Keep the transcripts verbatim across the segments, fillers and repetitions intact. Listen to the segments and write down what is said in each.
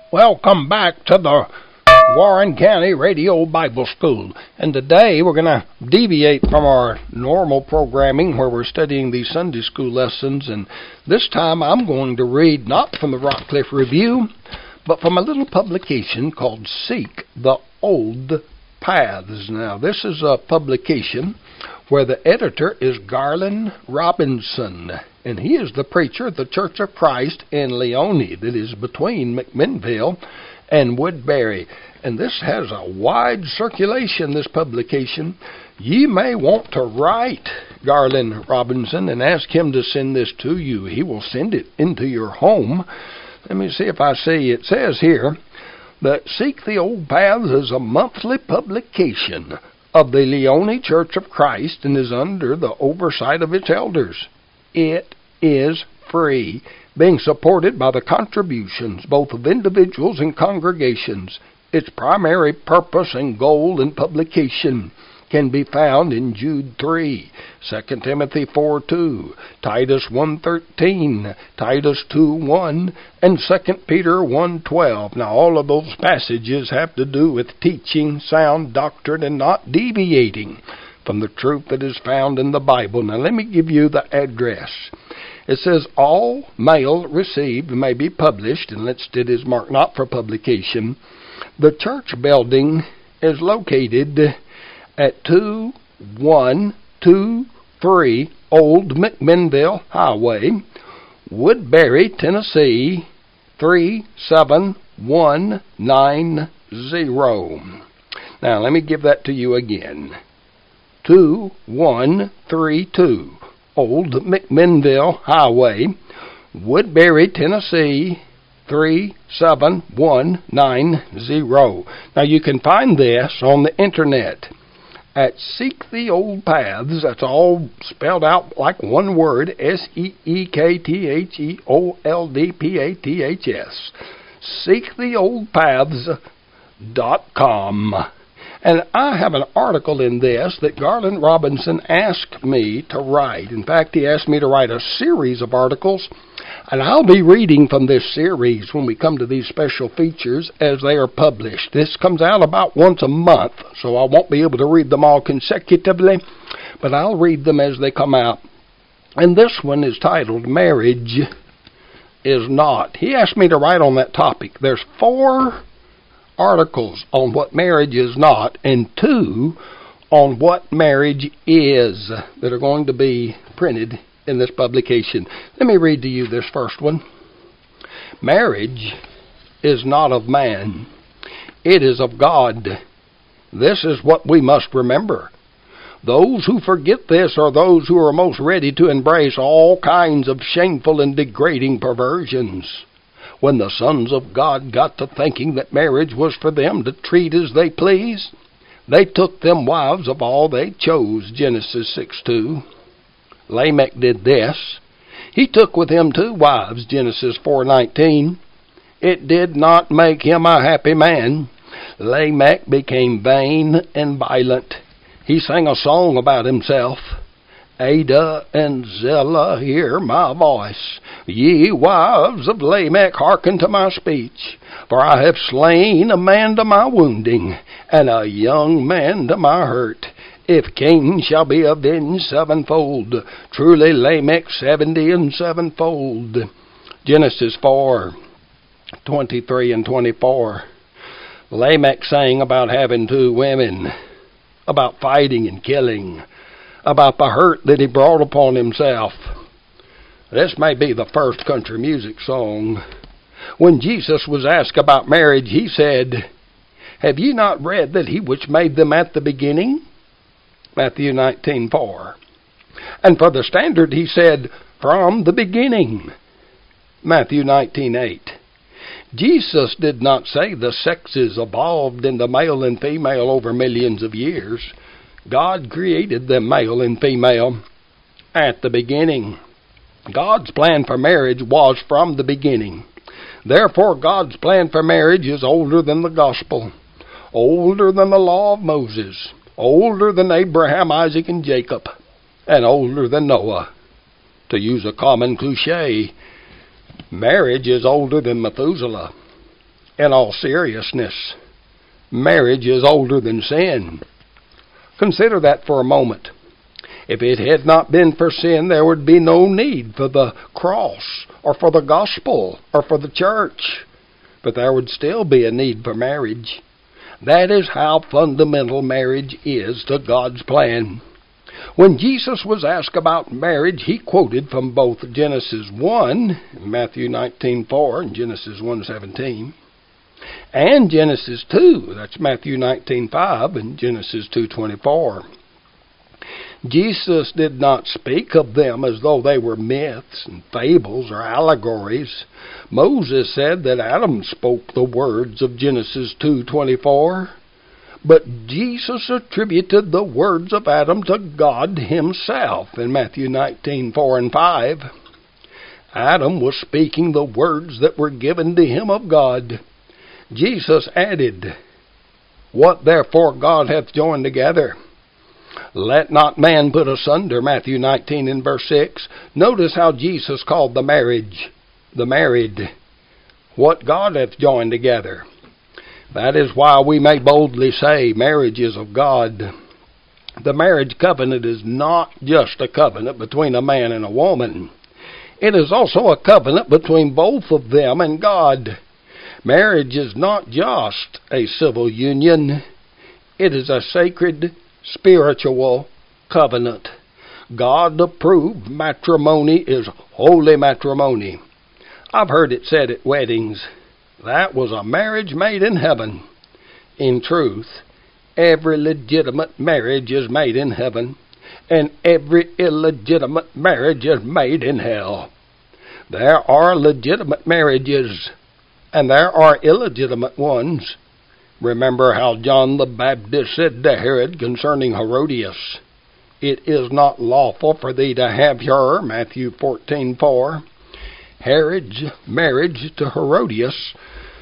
Welcome back to the Warren County Radio Bible School. And today we're going to deviate from our normal programming where we're studying these Sunday school lessons. And this time I'm going to read not from the Rockcliffe Review, but from a little publication called Seek the Old Paths. Now, this is a publication where the editor is Garland Robinson, and he is the preacher of the Church of Christ in Leone, that is between McMinnville and Woodbury. And this has a wide circulation, this publication. Ye may want to write Garland Robinson and ask him to send this to you. He will send it into your home. Let me see if I see. It says here that Seek the Old Paths is a monthly publication of the Leone Church of Christ and is under the oversight of its elders. It is free, being supported by the contributions both of individuals and congregations. Its primary purpose and goal in publication can be found in Jude three, Second Timothy four two, Titus one thirteen, Titus two one, and Second Peter one twelve. Now, all of those passages have to do with teaching sound doctrine and not deviating from the truth that is found in the Bible. Now, let me give you the address. It says, all mail received may be published, and it is marked not for publication. The church building is located at two one two three Old McMinnville Highway, Woodbury, Tennessee, three seven one nine zero. Now, let me give that to you again. two one three two Old McMinnville Highway, Woodbury, Tennessee, three seven one nine zero. Now, you can find this on the internet at Seek the Old Paths. That's all spelled out like one word, S E E K T H E O L D P A T H S. seek the old paths dot com. And I have an article in this that Garland Robinson asked me to write. In fact, he asked me to write a series of articles, and I'll be reading from this series when we come to these special features as they are published. This comes out about once a month, so I won't be able to read them all consecutively, but I'll read them as they come out. And this one is titled, Marriage is Not. He asked me to write on that topic. There's four articles on what marriage is not, and two on what marriage is that are going to be printed in this publication. Let me read to you this first one. Marriage is not of man. It is of God. This is what we must remember. Those who forget this are those who are most ready to embrace all kinds of shameful and degrading perversions. When the sons of God got to thinking that marriage was for them to treat as they please, they took them wives of all they chose, Genesis six two. Lamech did this. He took with him two wives, Genesis four nineteen. It did not make him a happy man. Lamech became vain and violent. He sang a song about himself. Ada and Zillah, hear my voice. Ye wives of Lamech, hearken to my speech. For I have slain a man to my wounding, and a young man to my hurt. If Cain shall be avenged sevenfold, truly Lamech seventy and sevenfold. Genesis four twenty-three and twenty-four. Lamech sang about having two women, about fighting and killing, about the hurt that he brought upon himself. This may be the first country music song. When Jesus was asked about marriage, he said, have ye not read that he which made them at the beginning? Matthew nineteen four. And for the standard he said, from the beginning. Matthew nineteen eight. Jesus did not say the sexes evolved into male and female over millions of years. God created them male and female at the beginning. God's plan for marriage was from the beginning. Therefore, God's plan for marriage is older than the gospel, older than the law of Moses, older than Abraham, Isaac, and Jacob, and older than Noah. To use a common cliche, marriage is older than Methuselah. In all seriousness, marriage is older than sin. Consider that for a moment. If it had not been for sin, there would be no need for the cross, or for the gospel, or for the church. But there would still be a need for marriage. That is how fundamental marriage is to God's plan. When Jesus was asked about marriage, he quoted from both Genesis one, Matthew nineteen four, and Genesis one seventeen, and Genesis two, that's Matthew nineteen five, and Genesis two twenty-four. Jesus did not speak of them as though they were myths and fables or allegories. Moses said that Adam spoke the words of Genesis two twenty-four, but Jesus attributed the words of Adam to God himself in Matthew nineteen four and five. Adam was speaking the words that were given to him of God. Jesus added, "What therefore God hath joined together, let not man put asunder," Matthew nineteen and verse six. Notice how Jesus called the marriage, the married, what God hath joined together. That is why we may boldly say marriage is of God. The marriage covenant is not just a covenant between a man and a woman. It is also a covenant between both of them and God. Marriage is not just a civil union. It is a sacred spiritual covenant. God-approved matrimony is holy matrimony. I've heard it said at weddings, that was a marriage made in heaven. In truth, every legitimate marriage is made in heaven, and every illegitimate marriage is made in hell. There are legitimate marriages, and there are illegitimate ones. Remember how John the Baptist said to Herod concerning Herodias, "It is not lawful for thee to have her," Matthew fourteen four. Herod's marriage to Herodias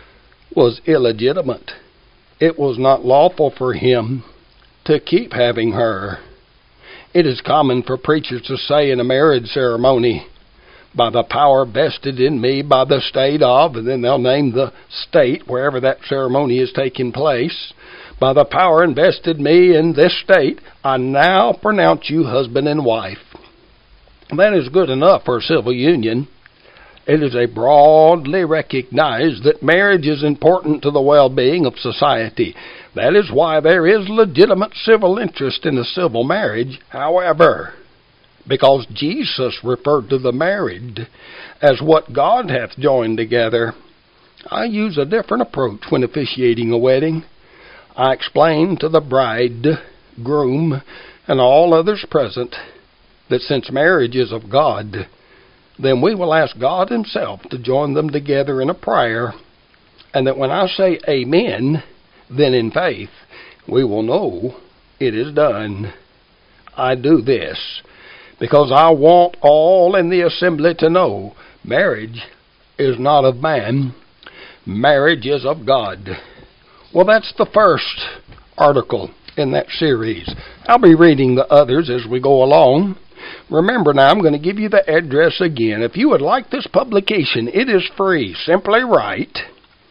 was illegitimate. It was not lawful for him to keep having her. It is common for preachers to say in a marriage ceremony, "By the power vested in me by the state of," and then they'll name the state wherever that ceremony is taking place. "By the power invested me in this state, I now pronounce you husband and wife." That is good enough for a civil union. It is a broadly recognized that marriage is important to the well-being of society. That is why there is legitimate civil interest in a civil marriage. However, because Jesus referred to the married as what God hath joined together, I use a different approach when officiating a wedding. I explain to the bride, groom, and all others present that since marriage is of God, then we will ask God himself to join them together in a prayer, and that when I say amen, then in faith, we will know it is done. I do this because I want all in the assembly to know marriage is not of man, marriage is of God. Well, that's the first article in that series. I'll be reading the others as we go along. Remember now, I'm going to give you the address again. If you would like this publication, it is free. Simply write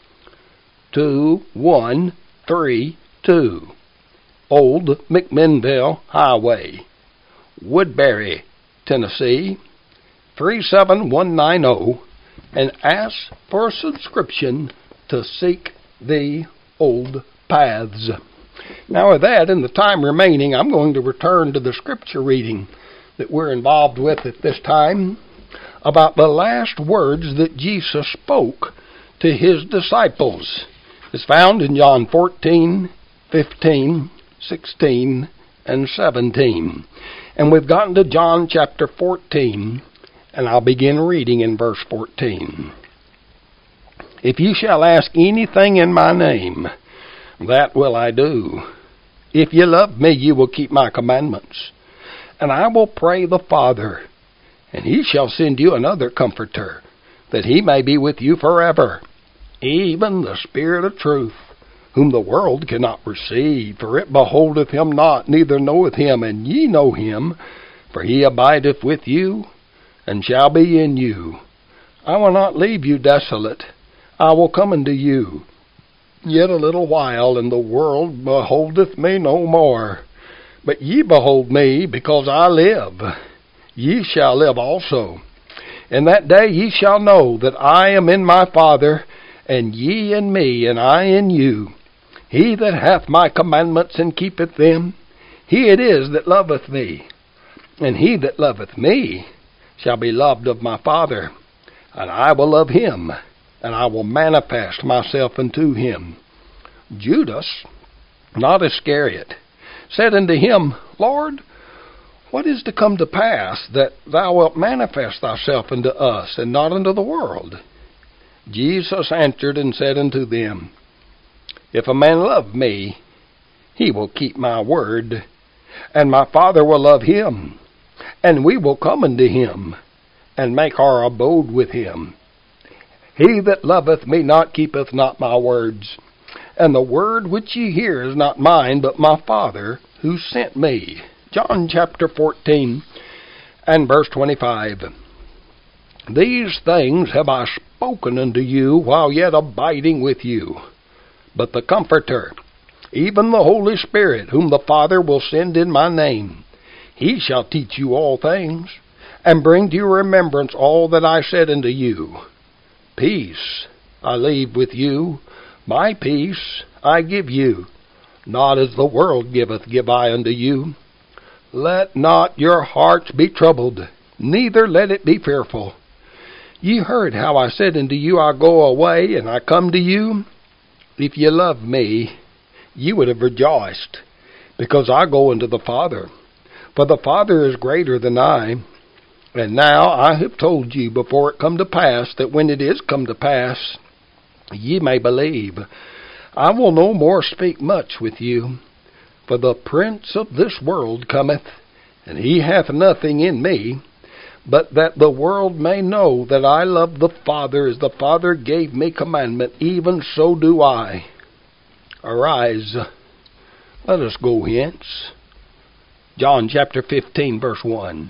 two one three two Old McMinnville Highway, Woodbury, Tennessee, three seven one nine zero, and ask for a subscription to Seek the Old Paths. Now with that, in the time remaining, I'm going to return to the scripture reading that we're involved with at this time about the last words that Jesus spoke to his disciples. It's found in John fourteen, fifteen, sixteen, and seventeen. And we've gotten to John chapter fourteen, and I'll begin reading in verse fourteen. "If you shall ask anything in my name, that will I do. If you love me, you will keep my commandments. And I will pray the Father, and he shall send you another Comforter, that he may be with you forever, even the Spirit of truth, whom the world cannot receive, for it beholdeth him not, neither knoweth him, and ye know him, for he abideth with you, and shall be in you. I will not leave you desolate. I will come unto you. Yet a little while, and the world beholdeth me no more. But ye behold me, because I live. Ye shall live also. In that day ye shall know that I am in my Father, and ye in me, and I in you. He that hath my commandments and keepeth them, he it is that loveth me. And he that loveth me shall be loved of my Father, and I will love him, and I will manifest myself unto him. Judas, not Iscariot, said unto him, Lord, what is to come to pass, that thou wilt manifest thyself unto us, and not unto the world? Jesus answered and said unto them, If a man love me, he will keep my word, and my Father will love him, and we will come unto him, and make our abode with him. He that loveth me not keepeth not my words, and the word which ye hear is not mine, but my Father who sent me. John chapter fourteen and verse twenty-five. These things have I spoken unto you while yet abiding with you. But the Comforter, even the Holy Spirit, whom the Father will send in my name, he shall teach you all things, and bring to your remembrance all that I said unto you. Peace I leave with you, my peace I give you. Not as the world giveth give I unto you. Let not your hearts be troubled, neither let it be fearful. Ye heard how I said unto you, I go away, and I come to you. If ye loved me, ye would have rejoiced, because I go unto the Father. For the Father is greater than I. And now I have told you before it come to pass, that when it is come to pass, ye may believe. I will no more speak much with you, for the prince of this world cometh, and he hath nothing in me, but that the world may know that I love the Father as the Father gave me commandment, even so do I. Arise, let us go hence. John chapter fifteen, verse one.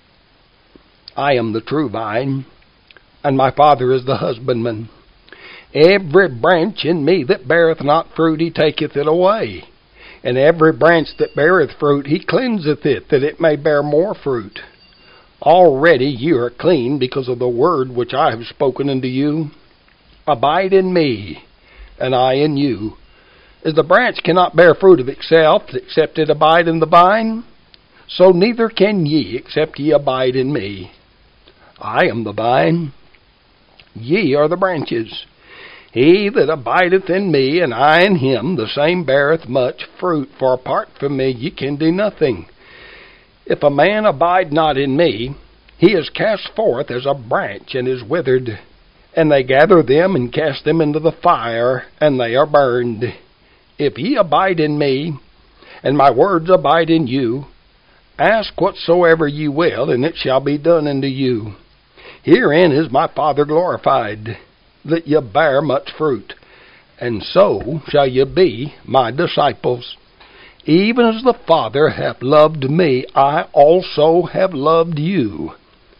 I am the true vine, and my Father is the husbandman. Every branch in me that beareth not fruit, he taketh it away. And every branch that beareth fruit, he cleanseth it, that it may bear more fruit. Already ye are clean because of the word which I have spoken unto you. Abide in me, and I in you. As the branch cannot bear fruit of itself, except it abide in the vine, so neither can ye, except ye abide in me. I am the vine, ye are the branches. He that abideth in me, and I in him, the same beareth much fruit, for apart from me ye can do nothing. If a man abide not in me, he is cast forth as a branch, and is withered. And they gather them, and cast them into the fire, and they are burned. If ye abide in me, and my words abide in you, ask whatsoever ye will, and it shall be done unto you. Herein is my Father glorified, that ye bear much fruit, and so shall ye be my disciples. Even as the Father hath loved me, I also have loved you.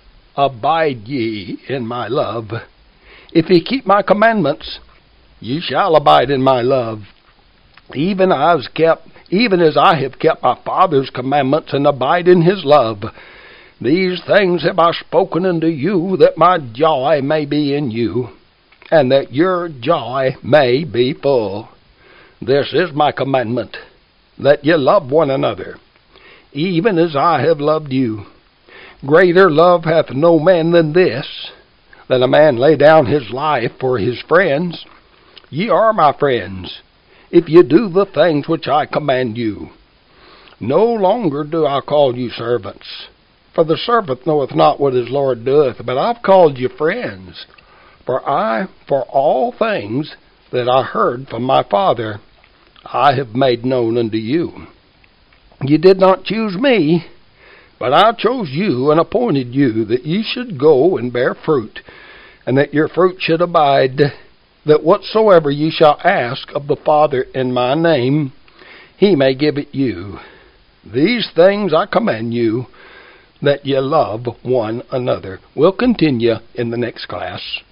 Abide ye in my love. If ye keep my commandments, ye shall abide in my love. Even as kept, even as I have kept my Father's commandments, and abide in his love. These things have I spoken unto you, that my joy may be in you, and that your joy may be full. This is my commandment, that ye love one another, even as I have loved you. Greater love hath no man than this, that a man lay down his life for his friends. Ye are my friends, if ye do the things which I command you. No longer do I call you servants, for the servant knoweth not what his Lord doeth, but I've called you friends. For I, for all things that I heard from my Father, I have made known unto you. Ye did not choose me, but I chose you and appointed you, that ye should go and bear fruit, and that your fruit should abide, that whatsoever ye shall ask of the Father in my name, he may give it you. These things I command you, that ye love one another. We'll continue in the next class.